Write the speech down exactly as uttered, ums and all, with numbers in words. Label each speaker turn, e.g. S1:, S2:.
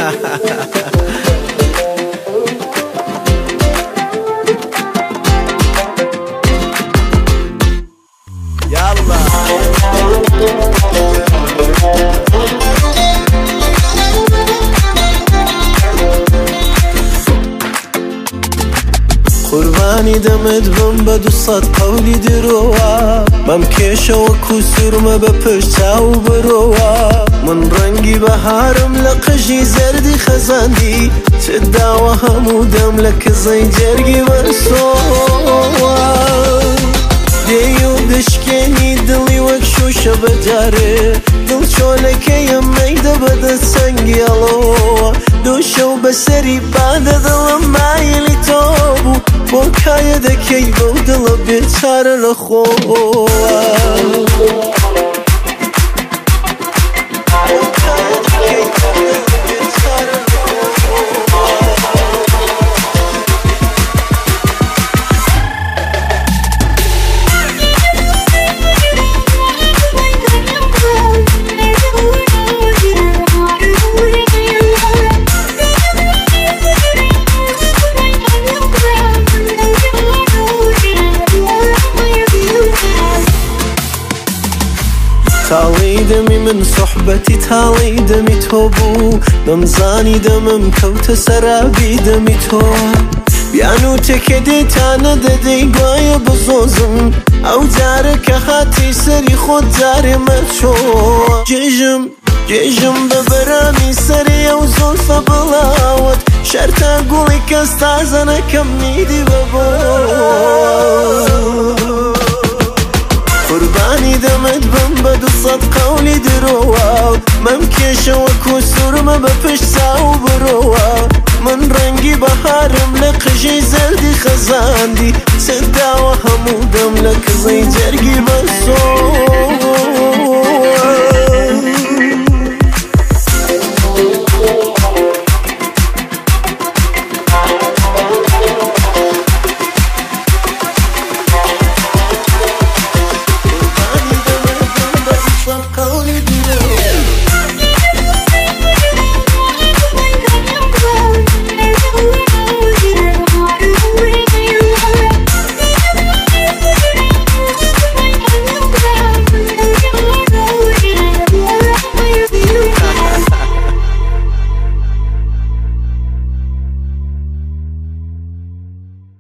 S1: قوربانی دەمت بم بە دووسەد قەولی درۆوە مەم کێشەوە کوسورمە بە پشت چاو برۆوە من ڕەنگی بەهارم لە قژی زەردی خەزاندی چت داوە هەموو دەم لە کزەی جەرگی وەرسۆوە دێی و دشکێنی دڵی وەک شوشە بەجارێ دڵ چۆلەکەیم مەیدە بەدەست سەنگی ئەڵەوە دوو شەو بەسەری پادە دڵم مایلی تۆ بوو بۆ کایە دەکەی بەو دڵە بێچارە لە خۆوە تاڵی دەمی من سوحبەتی تاڵی دەمی تۆ بوو دەمزانی دەمم کەوتە سەرابی دەمی تۆ بیان و تێکە دێتانە دەدەی گوایە بزۆزم ئەو جارە کە هاتی سەری خۆت جارێ مەچۆ جێژم جێژم بە بەرامی سەری ئەو زۆلفە بڵاوت شەرتا گوڵی کەس تازەنەکەم میدی بەبۆ قوربانی دەمت بم بە دووسەد قەولی درۆوە مەم کێشەوە کوسورمە بە پشت چاو برۆوە من ڕەنگی بەهارم لە قژی زەردی خەزاندی چت داوە هەموو دەم لە کزەی جەرگی بەسۆ